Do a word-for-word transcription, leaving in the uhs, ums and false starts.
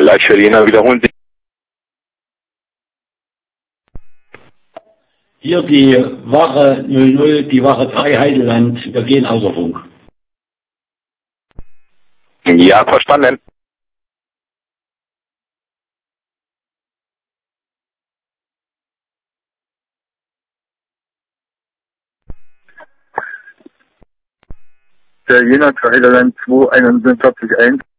Leitverlierer, wiederholen Sie. Hier die Wache null null, die Wache drei Heideland, wir gehen außer Funk. Ja, verstanden. Der Jena für Heideland zwei einundvierzig eins.